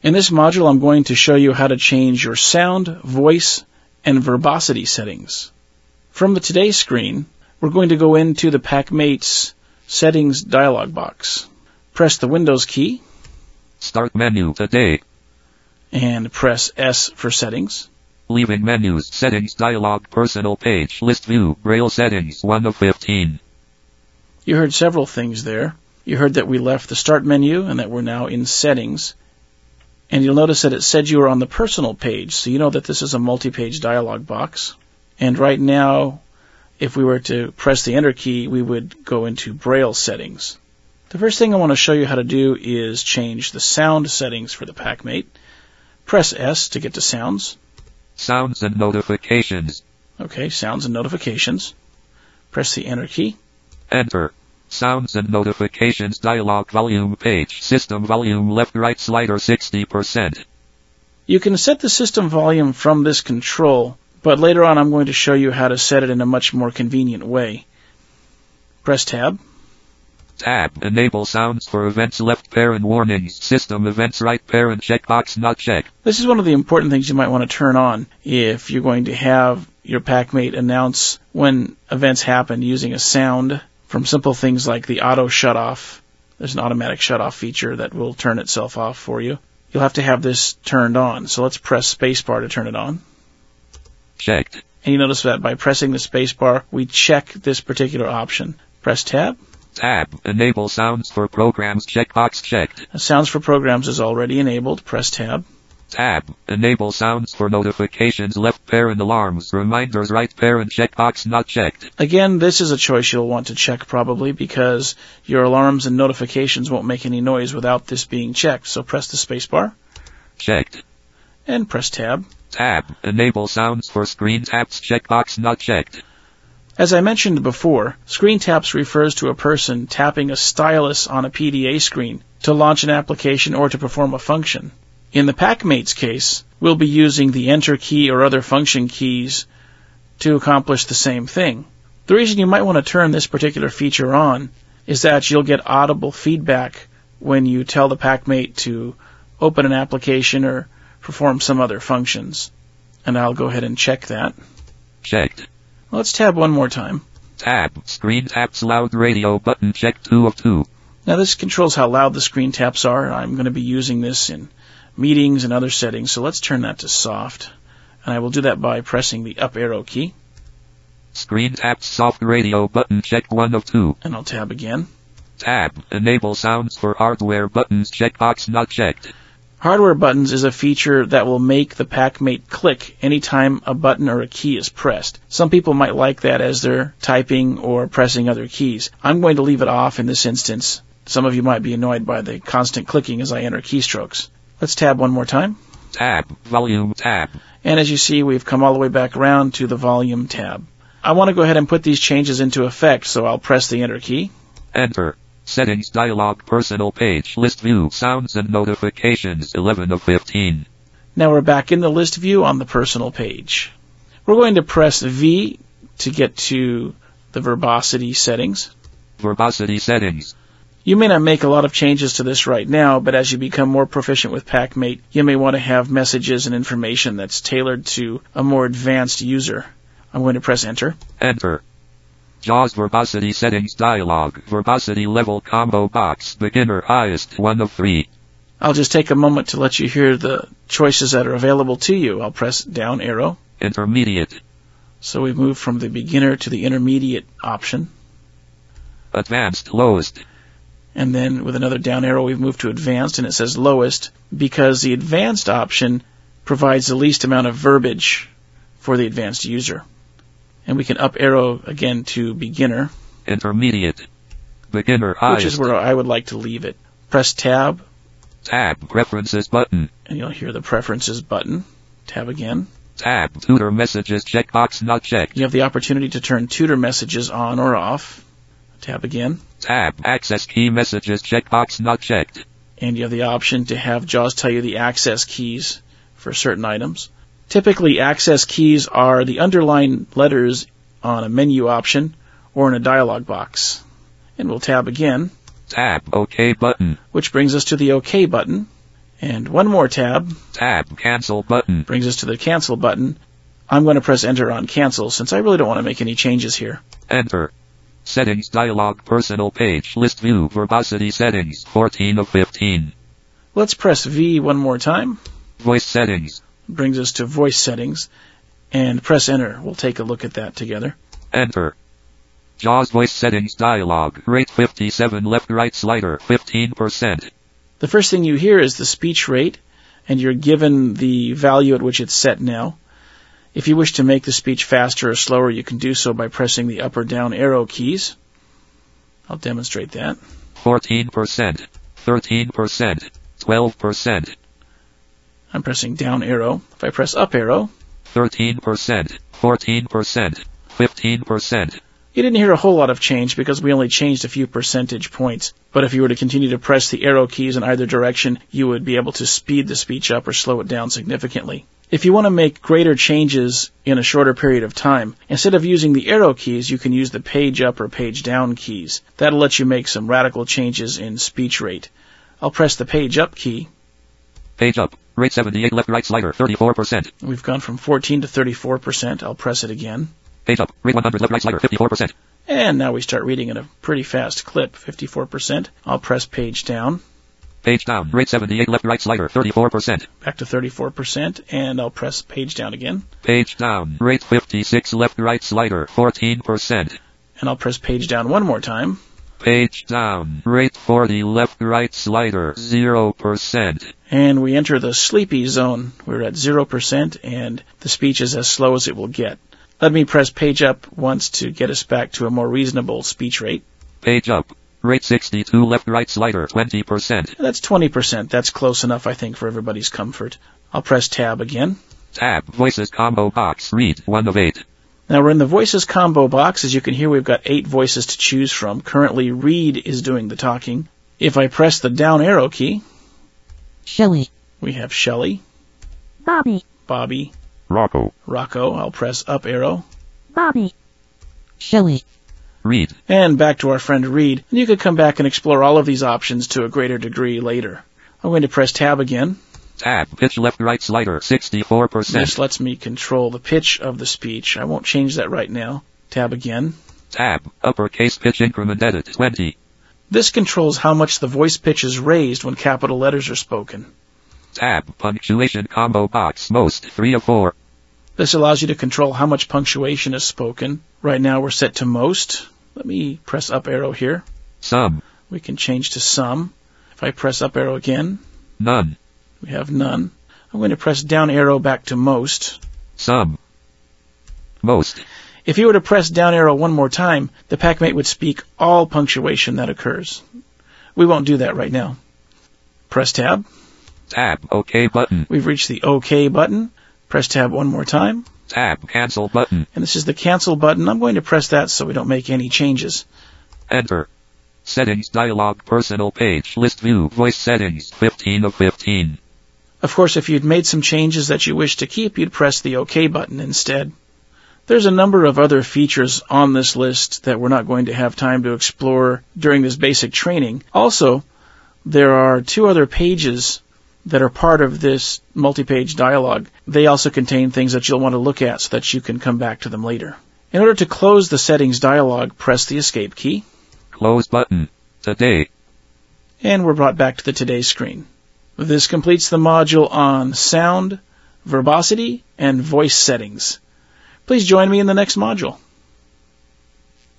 In this module, I'm going to show you how to change your sound, voice, and verbosity settings. From the Today screen, we're going to go into the PacMates Settings dialog box. Press the Windows key. Start menu, Today. And press S for Settings. Leaving menus, Settings dialog, Personal page, List view, Braille settings, 1 of 15. You heard several things there. You heard that we left the Start menu and that we're now in Settings. And you'll notice that it said you were on the Personal page, so you know that this is a multi-page dialog box. And right now, if we were to press the Enter key, we would go into Braille settings. The first thing I want to show you how to do is change the sound settings for the PacMate. Press S to get to Sounds. Sounds and notifications. Okay, Sounds and notifications. Press the Enter key. Enter. Sounds and notifications dialog, volume page, system volume left-right slider 60%. You can set the system volume from this control, but later on I'm going to show you how to set it in a much more convenient way. Press Tab. Tab. Enable sounds for events left parent warnings. System events right parent checkbox not checked. This is one of the important things you might want to turn on if you're going to have your PacMate announce when events happen using a sound from simple things like the auto shut-off. There's an automatic shut-off feature that will turn itself off for you. You'll have to have this turned on. So let's press spacebar to turn it on. Checked. And you notice that by pressing the spacebar, we check this particular option. Press Tab. Tab. Enable sounds for programs checkbox checked. Sounds for programs is already enabled. Press Tab. Tab. Enable sounds for notifications left parent alarms. Reminders right parent checkbox not checked. Again, this is a choice you'll want to check probably because your alarms and notifications won't make any noise without this being checked. So press the spacebar. Checked. And press Tab. Tab. Enable sounds for screen taps checkbox not checked. As I mentioned before, screen taps refers to a person tapping a stylus on a PDA screen to launch an application or to perform a function. In the PacMate's case, we'll be using the Enter key or other function keys to accomplish the same thing. The reason you might want to turn this particular feature on is that you'll get audible feedback when you tell the PacMate to open an application or perform some other functions. And I'll go ahead and check that. Checked. Let's tab one more time. Tab. Screen taps loud radio button check 2 of 2. Now this controls how loud the screen taps are. I'm going to be using this in meetings and other settings, so let's turn that to soft. And I will do that by pressing the up arrow key. Screen taps soft radio button check 1 of 2. And I'll tab again. Tab. Enable sounds for hardware buttons checkbox not checked. Hardware buttons is a feature that will make the PacMate click anytime a button or a key is pressed. Some people might like that as they're typing or pressing other keys. I'm going to leave it off in this instance. Some of you might be annoyed by the constant clicking as I enter keystrokes. Let's tab one more time. Tab. Volume tab. And as you see, we've come all the way back around to the volume tab. I want to go ahead and put these changes into effect, so I'll press the Enter key. Enter. Settings dialog, personal page, list view, sounds and notifications, 11 of 15. Now we're back in the list view on the personal page. We're going to press V to get to the verbosity settings. Verbosity settings. You may not make a lot of changes to this right now, but as you become more proficient with PacMate, you may want to have messages and information that's tailored to a more advanced user. I'm going to press Enter. Enter. JAWS verbosity settings dialog, verbosity level combo box, beginner highest 1 of 3. I'll just take a moment to let you hear the choices that are available to you. I'll press down arrow. Intermediate. So we've moved from the beginner to the intermediate option. Advanced lowest. And then with another down arrow we've moved to advanced, and it says lowest because the advanced option provides the least amount of verbiage for the advanced user. And we can up arrow again to beginner. Intermediate. Beginner highest. Which is where I would like to leave it. Press Tab. Tab. Preferences button. And you'll hear the Preferences button. Tab again. Tab. Tutor messages checkbox not checked. You have the opportunity to turn tutor messages on or off. Tab again. Tab. Access key messages checkbox not checked. And you have the option to have JAWS tell you the access keys for certain items. Typically, access keys are the underlined letters on a menu option or in a dialog box. And we'll tab again. Tab OK button. Which brings us to the OK button. And one more tab. Tab, cancel button. Brings us to the cancel button. I'm going to press enter on cancel since I really don't want to make any changes here. Enter. Settings dialog, personal page, list view, verbosity settings, 14 of 15. Let's press V one more time. Voice settings. Brings us to voice settings. And press enter. We'll take a look at that together. Enter. JAWS voice settings dialog, rate 57, left right slider, 15%. The first thing you hear is the speech rate, and you're given the value at which it's set now. If you wish to make the speech faster or slower, you can do so by pressing the up or down arrow keys. I'll demonstrate that. 14%, 13%, 12%. I'm pressing down arrow. If I press up arrow, 13%, 14%, 15%. You didn't hear a whole lot of change because we only changed a few percentage points. But if you were to continue to press the arrow keys in either direction, you would be able to speed the speech up or slow it down significantly. If you want to make greater changes in a shorter period of time, instead of using the arrow keys, you can use the page up or page down keys. That'll let you make some radical changes in speech rate. I'll press the page up key. Page up, rate 78, left right slider, 34%. We've gone from 14 to 34%. I'll press it again. Page up, rate 100, left right slider, 54%. And now we start reading at a pretty fast clip, 54%. I'll press page down. Page down, rate 78, left right slider, 34%. Back to 34%, and I'll press page down again. Page down, rate 56, left right slider, 14%. And I'll press page down one more time. Page down, rate 40, left right slider, 0%. And we enter the sleepy zone. We're at 0%, and the speech is as slow as it will get. Let me press page up once to get us back to a more reasonable speech rate. Page up, rate 62, left right slider, 20%. That's 20%. That's close enough, I think, for everybody's comfort. I'll press tab again. Tab, voices combo box, read, 1 of 8. Now we're in the voices combo box. As you can hear, we've got 8 voices to choose from. Currently, Reed is doing the talking. If I press the down arrow key, Shelley, we have Shelley, Bobby, Bobby, Rocco, Rocco. I'll press up arrow. Bobby, Shelley, Reed. And back to our friend Reed. And you could come back and explore all of these options to a greater degree later. I'm going to press tab again. Tab, pitch left right slider, 64%. This lets me control the pitch of the speech. I won't change that right now. Tab again. Tab, uppercase pitch increment edit, 20. This controls how much the voice pitch is raised when capital letters are spoken. Tab, punctuation combo box, most, 3 of 4. This allows you to control how much punctuation is spoken. Right now we're set to most. Let me press up arrow here. Some. We can change to some. If I press up arrow again, None. we have none. I'm going to press down arrow back to most. Some. Most. If you were to press down arrow one more time, the PackMate would speak all punctuation that occurs. We won't do that right now. Press tab. Tab, OK button. We've reached the OK button. Press tab one more time. Tab, cancel button. And this is the cancel button. I'm going to press that so we don't make any changes. Enter. Settings dialog, personal page, list view, voice settings, 15 of 15. Of course, if you'd made some changes that you wish to keep, you'd press the OK button instead. There's a number of other features on this list that we're not going to have time to explore during this basic training. Also, there are 2 other pages that are part of this multi-page dialog. They also contain things that you'll want to look at so that you can come back to them later. In order to close the settings dialog, press the escape key. Close button. Today. And we're brought back to the Today screen. This completes the module on sound, verbosity, and voice settings. Please join me in the next module.